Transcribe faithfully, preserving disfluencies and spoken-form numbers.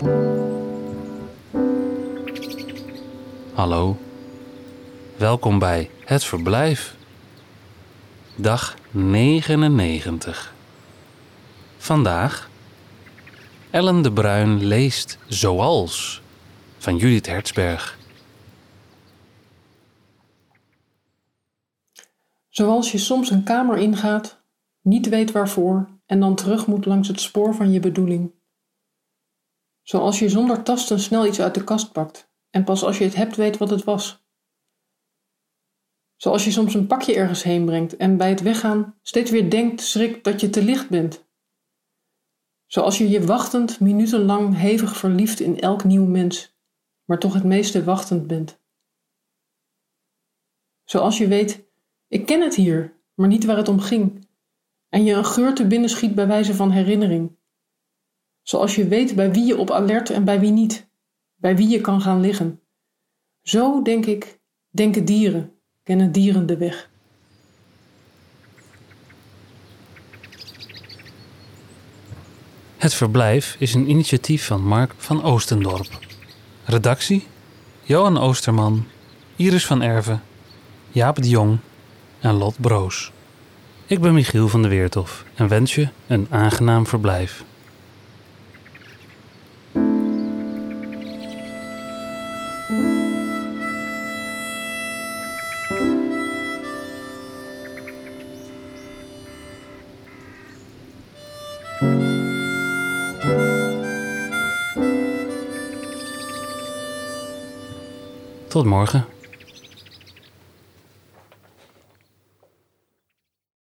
Hallo, welkom bij Het Verblijf. Dag negenennegentig. Vandaag Ellen de Bruin leest Zoals van Judith Hertzberg. Zoals je soms een kamer ingaat, niet weet waarvoor en dan terug moet langs het spoor van je bedoeling. Zoals je zonder tasten snel iets uit de kast pakt en pas als je het hebt weet wat het was. Zoals je soms een pakje ergens heen brengt en bij het weggaan steeds weer denkt, schrikt dat je te licht bent. Zoals je je wachtend minutenlang hevig verlieft in elk nieuw mens, maar toch het meeste wachtend bent. Zoals je weet, ik ken het hier, maar niet waar het om ging, en je een geur te binnen schiet bij wijze van herinnering. Zoals je weet bij wie je op alert en bij wie niet, bij wie je kan gaan liggen. Zo, denk ik, denken dieren, kennen dieren de weg. Het Verblijf is een initiatief van Mark van Oostendorp. Redactie: Johan Oosterman, Iris van Erven, Jaap de Jong en Lot Broos. Ik ben Michiel van de Weertof en wens je een aangenaam verblijf. Tot morgen.